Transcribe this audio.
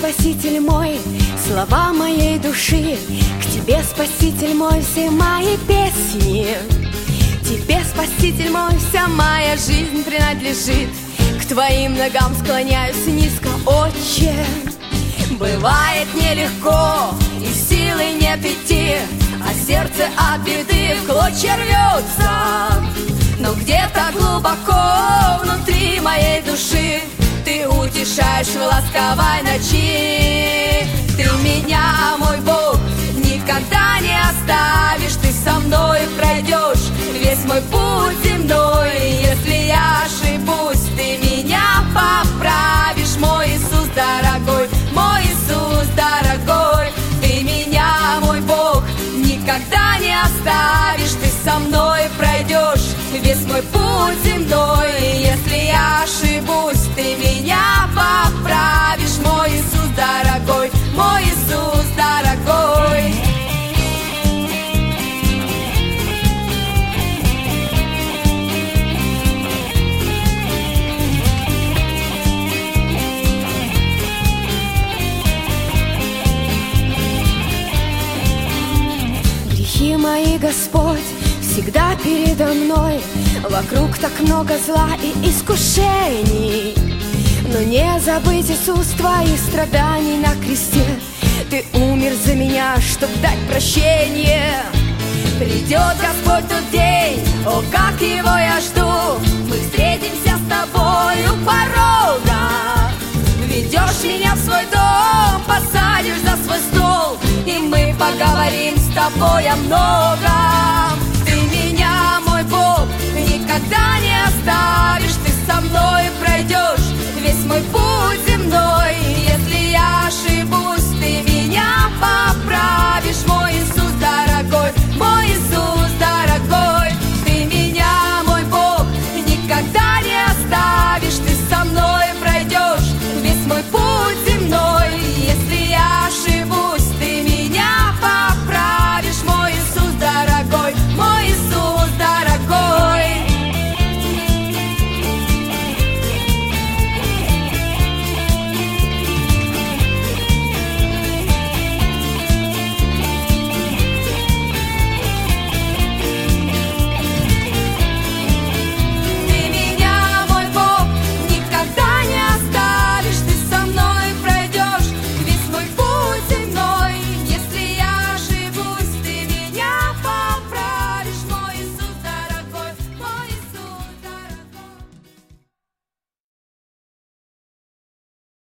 Спаситель мой, слова моей души. К Тебе, Спаситель мой, все мои песни. Тебе, Спаситель мой, вся моя жизнь принадлежит. К Твоим ногам склоняюсь низко, Отче. Бывает нелегко, и силы нет идти, а сердце от беды в клочья рвется. Но где-то глубоко внутри моей души Ты утешаешь в ласковой ночи. Ты меня, мой Бог, никогда не оставишь. Ты со мной пройдешь весь мой путь земной. Если я ошибусь, Ты меня поправишь. Мой Иисус дорогой, мой Иисус дорогой. Ты меня, мой Бог, никогда не оставишь. Ты со мной пройдешь весь мой путь земной. Если я ошибусь, Ты меня поправишь. Мой Иисус дорогой, мой Иисус дорогой. Грехи мои, Господь, всегда передо мной. Вокруг так много зла и искушений, но не забыть, Иисус, Твоих страданий на кресте. Ты умер за меня, чтоб дать прощение. Придет, Господь, тот день, о, как его я жду. Мы встретимся с Тобой у порога. Ведешь меня в свой дом, посадишь за свой стол, и мы поговорим с Тобой о многом.